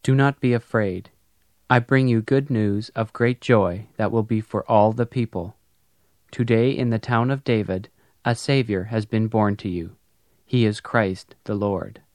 Do not be afraid. I bring you good news of great joy that will be for all the people. Today in the town of David, a Savior has been born to you. He is Christ the Lord.